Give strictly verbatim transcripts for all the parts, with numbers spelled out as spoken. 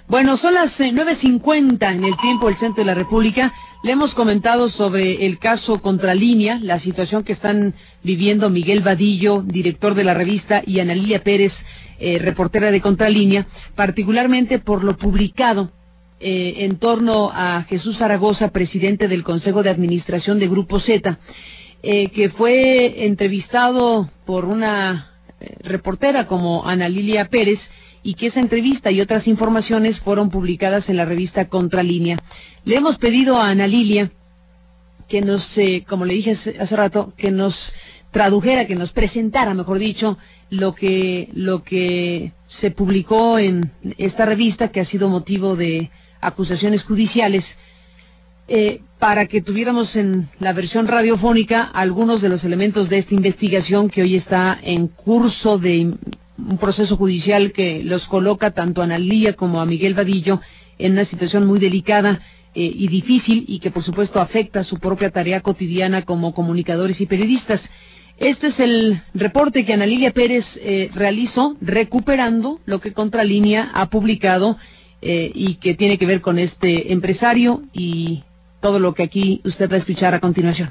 Bueno, son las eh, nueve cincuenta en el tiempo del centro de la República. Le hemos comentado sobre el caso Contralínea, la situación que están viviendo Miguel Vadillo, director de la revista, y Ana Lilia Pérez, eh, reportera de Contralínea, particularmente por lo publicado eh, en torno a Jesús Zaragoza, presidente del Consejo de Administración de Grupo Z, eh, que fue entrevistado por una eh, reportera como Ana Lilia Pérez, y que esa entrevista y otras informaciones fueron publicadas en la revista Contralínea. Le hemos pedido a Ana Lilia que nos, eh, como le dije hace, hace rato, que nos tradujera, que nos presentara, mejor dicho, lo que, lo que se publicó en esta revista, que ha sido motivo de acusaciones judiciales, eh, para que tuviéramos en la versión radiofónica algunos de los elementos de esta investigación que hoy está en curso de un proceso judicial que los coloca tanto a Ana Lilia como a Miguel Vadillo en una situación muy delicada eh, y difícil, y que por supuesto afecta su propia tarea cotidiana como comunicadores y periodistas. Este es el reporte que Ana Lilia Pérez eh, realizó, recuperando lo que Contralínea ha publicado eh, y que tiene que ver con este empresario y todo lo que aquí usted va a escuchar a continuación.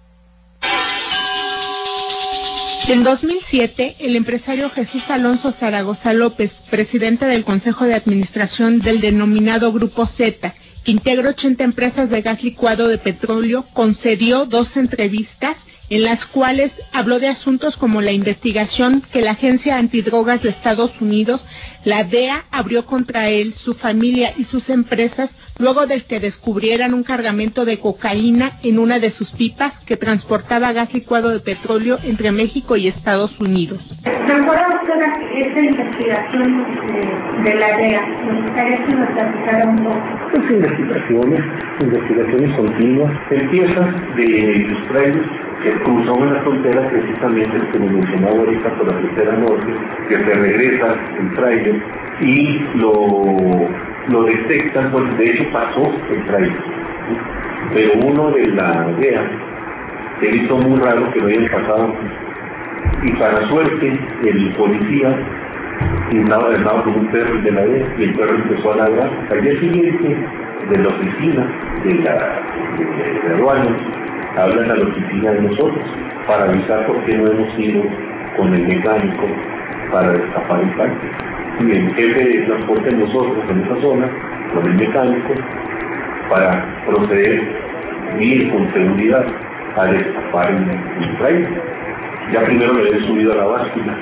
En dos mil siete, el empresario Jesús Alonso Zaragoza López, presidente del Consejo de Administración del denominado Grupo Z, que integra ochenta empresas de gas licuado de petróleo, concedió dos entrevistas en las cuales habló de asuntos como la investigación que la Agencia Antidrogas de Estados Unidos, la D E A, abrió contra él, su familia y sus empresas, luego de que descubrieran un cargamento de cocaína en una de sus pipas que transportaba gas licuado de petróleo entre México y Estados Unidos. ¿Recuerda usted esta investigación de, de la D E A? Me gustaría que nos platicara un poco. Pues investigaciones, investigaciones continuas, empiezan de los trailers que cruzó una frontera, precisamente el que me mencionaba ahorita por la frontera norte, que se regresa el trailer y lo, lo detectan, pues de hecho pasó el trailer, pero uno de la D E A se hizo muy raro que lo hayan pasado, y para suerte el policía andaba, andaba con un perro de la D E A y el perro empezó a ladrar. Al día siguiente, de la oficina de la de, de aduanas, hablan a la oficina de nosotros para avisar por qué no hemos ido con el mecánico para destapar el tanque. Y el jefe de transporte de nosotros en esa zona, con el mecánico, para proceder bien con seguridad a destapar el, el trailer. Ya primero le habían subido a la báscula,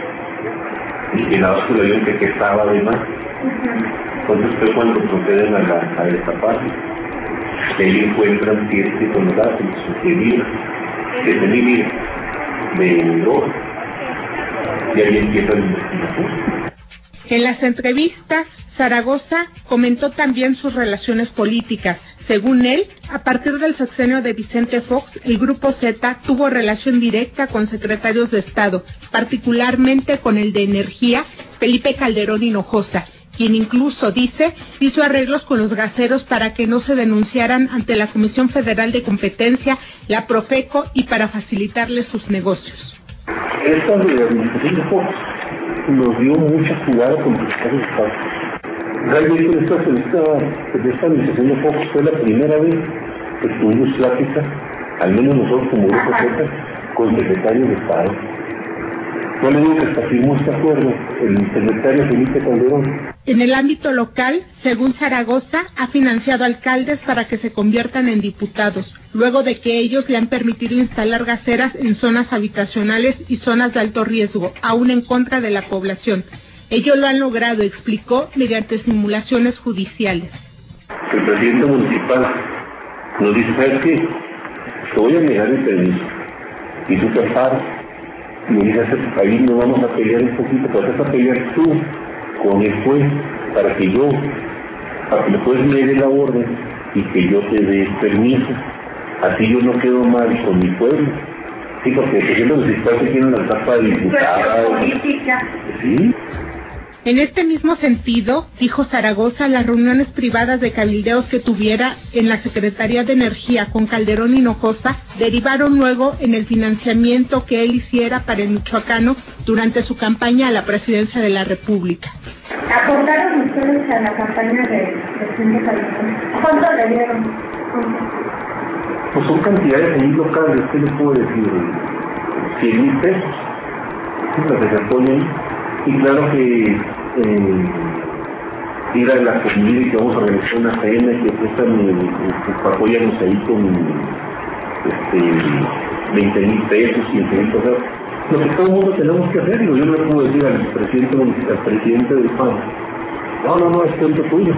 y en la báscula vieron que estaba de más. Entonces fue cuando proceden a, la, a destapar. Ahí encuentran siete toneladas de vida, siete mil vidas de droga, y ahí empieza la investigación. En las entrevistas, Zaragoza comentó también sus relaciones políticas. Según él, a partir del sexenio de Vicente Fox, el Grupo Z tuvo relación directa con secretarios de Estado, particularmente con el de Energía, Felipe Calderón Hinojosa, quien incluso, dice, hizo arreglos con los gaseros para que no se denunciaran ante la Comisión Federal de Competencia, la Profeco, y para facilitarles sus negocios. Esta de administración de Fox nos dio mucha jugada con los secretarios de Estado. Realmente esta, esta, esta administración de Fox fue la primera vez que tuvimos plática, al menos nosotros como Grupo Z, con secretarios de Estado. No le digo que hasta firmó este acuerdo el secretario Felipe Calderón. En el ámbito local, según Zaragoza, ha financiado alcaldes para que se conviertan en diputados, luego de que ellos le han permitido instalar gaseras en zonas habitacionales y zonas de alto riesgo, aún en contra de la población. Ellos lo han logrado, explicó, mediante simulaciones judiciales. El presidente municipal nos dice, ¿sabes qué? Te voy a negar el permiso, y tú te paras. Y me dice, ahí nos vamos a pelear un poquito, pero vas a pelear tú con el juez para que yo, para que el juez me dé la orden y que yo te dé permiso. Así yo no quedo mal con mi pueblo. Sí, porque el presidente municipal se tiene una etapa de diputada. política. Sí. En este mismo sentido, dijo Zaragoza, las reuniones privadas de cabildeos que tuviera en la Secretaría de Energía con Calderón Hinojosa derivaron luego en el financiamiento que él hiciera para el michoacano durante su campaña a la presidencia de la República. ¿Aportaron ustedes a la campaña de presidente Calderón? ¿Cuánto le dieron? Pues son cantidades ahí locales, ¿qué les puedo decir? cien mil pesos, las que se ponen. Y claro que eh, ir a la comunidad y que vamos a organizar una cena que prestan, eh, que apoyarnos ahí con este, veinte mil pesos, quince mil pesos, lo que todo el mundo tenemos que hacer. Yo no le puedo decir al presidente, al presidente del P A N, no, no, no, es cuento tuyo.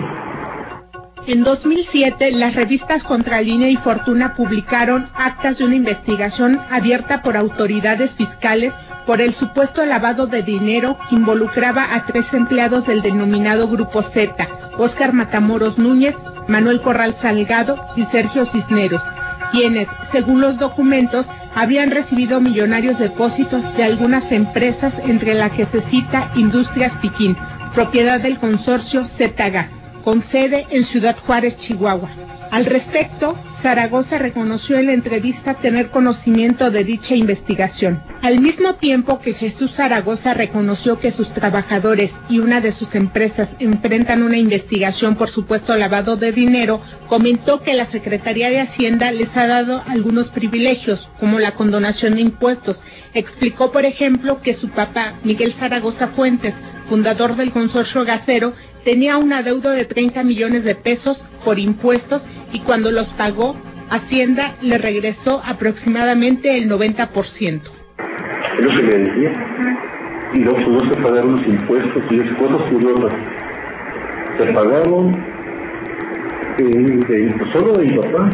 En dos mil siete, las revistas Contralínea y Fortuna publicaron actas de una investigación abierta por autoridades fiscales por el supuesto lavado de dinero que involucraba a tres empleados del denominado Grupo Z, Óscar Matamoros Núñez, Manuel Corral Salgado y Sergio Cisneros, quienes, según los documentos, habían recibido millonarios depósitos de algunas empresas, entre las que se cita Industrias Piquín, propiedad del consorcio Z-Gas, con sede en Ciudad Juárez, Chihuahua. Al respecto, Zaragoza reconoció en la entrevista tener conocimiento de dicha investigación. Al mismo tiempo que Jesús Zaragoza reconoció que sus trabajadores y una de sus empresas enfrentan una investigación por supuesto lavado de dinero, comentó que la Secretaría de Hacienda les ha dado algunos privilegios, como la condonación de impuestos. Explicó, por ejemplo, que su papá, Miguel Zaragoza Fuentes, fundador del consorcio gasero, tenía un adeudo de treinta millones de pesos por impuestos y cuando los pagó, Hacienda le regresó aproximadamente el noventa por ciento. Es lo que le decía. Y luego tuvo que pagar unos impuestos y esas cosas curiosas. Se pagaron eh, de, solo de mi papá,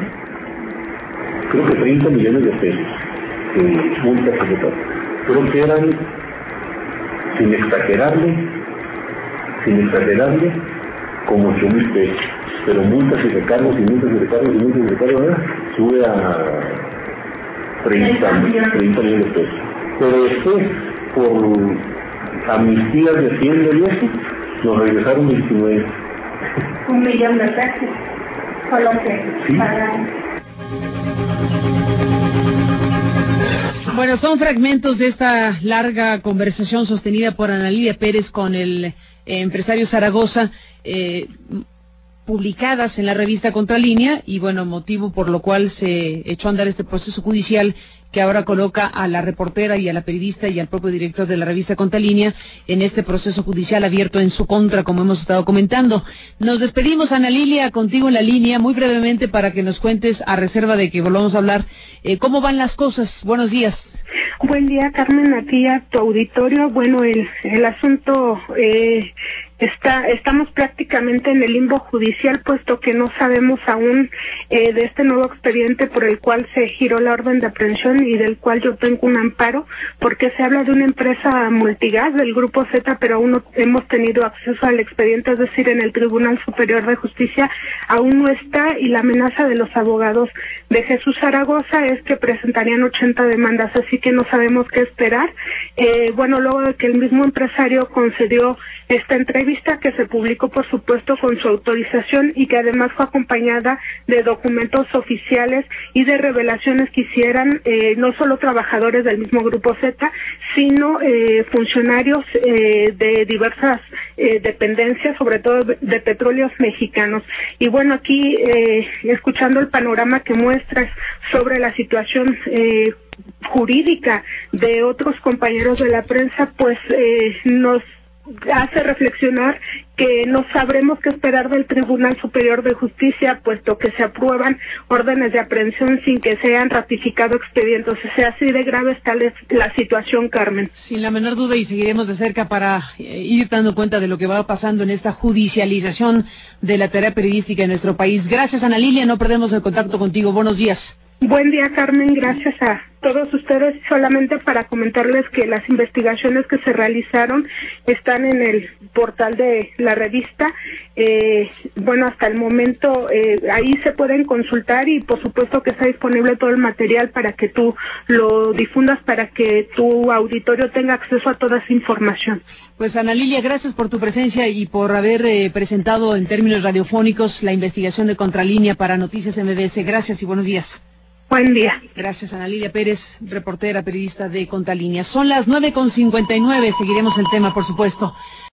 creo que treinta millones de pesos de multas que se pagaron. Creo que eran, sin exagerarle, sin exagerarle, como ocho mil pesos, pero multas y recargos y multas y recargos y multas y recargos, ¿verdad? Sube a treinta millones de pesos. Pero después, por amnistías de Hacienda y eso, nos regresaron veintinueve. Un millón de pesos, con lo que sí pagaron. Bueno, son fragmentos de esta larga conversación sostenida por Ana Lilia Pérez con el eh, empresario Zaragoza, eh, publicadas en la revista Contralínea, y bueno, motivo por lo cual se echó a andar este proceso judicial que ahora coloca a la reportera y a la periodista y al propio director de la revista Contralínea en este proceso judicial abierto en su contra, como hemos estado comentando. Nos despedimos, Ana Lilia, contigo en la línea, muy brevemente para que nos cuentes, a reserva de que volvamos a hablar, eh, cómo van las cosas. Buenos días. Buen día, Carmen, a ti, a tu auditorio. Bueno, el, el asunto eh, está, estamos prácticamente en el limbo judicial, puesto que no sabemos aún eh, de este nuevo expediente por el cual se giró la orden de aprehensión y del cual yo tengo un amparo, porque se habla de una empresa multigas del Grupo Z, pero aún no hemos tenido acceso al expediente, es decir, en el Tribunal Superior de Justicia aún no está, y la amenaza de los abogados de Jesús Zaragoza es que presentarían ochenta demandas, así que no sabemos qué esperar. Eh, bueno, luego de que el mismo empresario concedió esta entrevista, que se publicó por supuesto con su autorización y que además fue acompañada de documentos oficiales y de revelaciones que hicieran eh, no solo trabajadores del mismo Grupo Z, sino eh, funcionarios eh, de diversas eh, dependencias, sobre todo de petróleos mexicanos. Y bueno, aquí eh, escuchando el panorama que muestras sobre la situación eh, jurídica de otros compañeros de la prensa, pues eh, nos hace reflexionar que no sabremos qué esperar del Tribunal Superior de Justicia, puesto que se aprueban órdenes de aprehensión sin que se hayan ratificado expedientes. O sea, así de grave está la situación, Carmen. Sin la menor duda, y seguiremos de cerca para ir dando cuenta de lo que va pasando en esta judicialización de la tarea periodística en nuestro país. Gracias, Ana Lilia, no perdemos el contacto contigo. Buenos días. Buen día, Carmen. Gracias a todos ustedes. Solamente para comentarles que las investigaciones que se realizaron están en el portal de la revista. Eh, bueno, hasta el momento eh, ahí se pueden consultar y por supuesto que está disponible todo el material para que tú lo difundas, para que tu auditorio tenga acceso a toda esa información. Pues Ana Lilia, gracias por tu presencia y por haber eh, presentado en términos radiofónicos la investigación de Contralínea para Noticias M B S. Gracias y buenos días. Buen día. Gracias, Ana Lilia Pérez, reportera, periodista de Contralínea. Son las nueve con cincuenta y nueve. Seguiremos el tema, por supuesto.